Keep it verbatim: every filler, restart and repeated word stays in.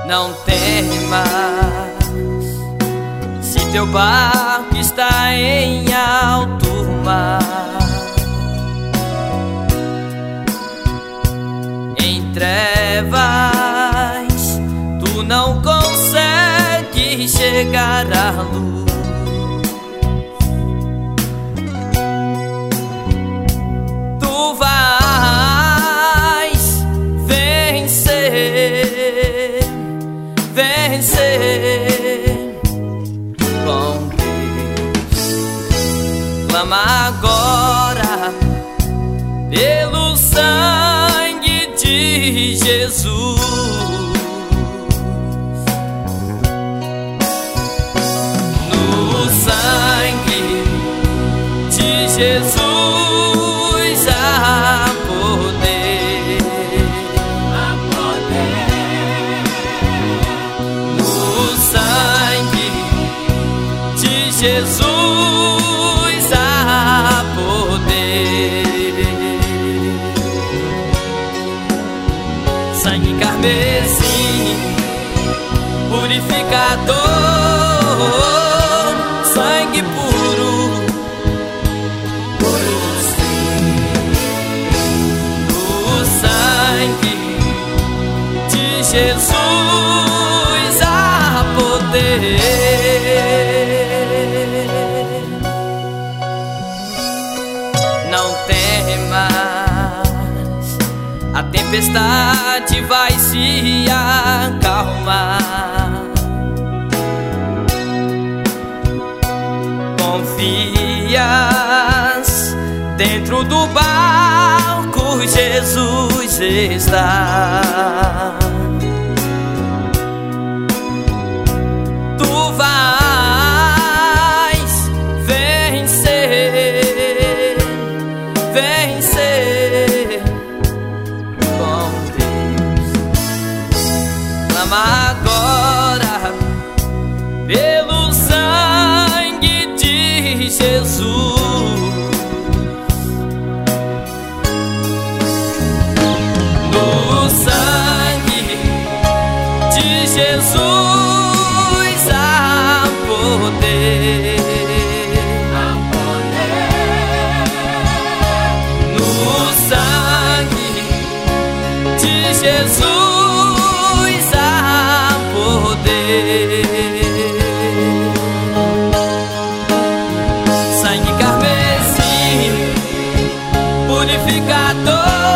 Não temas, se teu barco está em alto mar. Em trevas tu não consegues chegar à luz. Tu vais vencer, vencer com Deus. Clama agora pelo sangue de Jesus. No sangue de Jesus há poder, há poder. No sangue de Jesus há poder. Sangue carmesim, purificador, sangue puro, puro sim. O sangue de Jesus há poder. Não temas, a tempestade vai se acalmar. Confias, dentro do barco Jesus está. Tu vais vencer, vencer com Deus. Clama agora pelo sangue de Jesus. No sangue de Jesus há poder, há poder. No sangue de Jesus há poder. Sangue carmesim, purificador,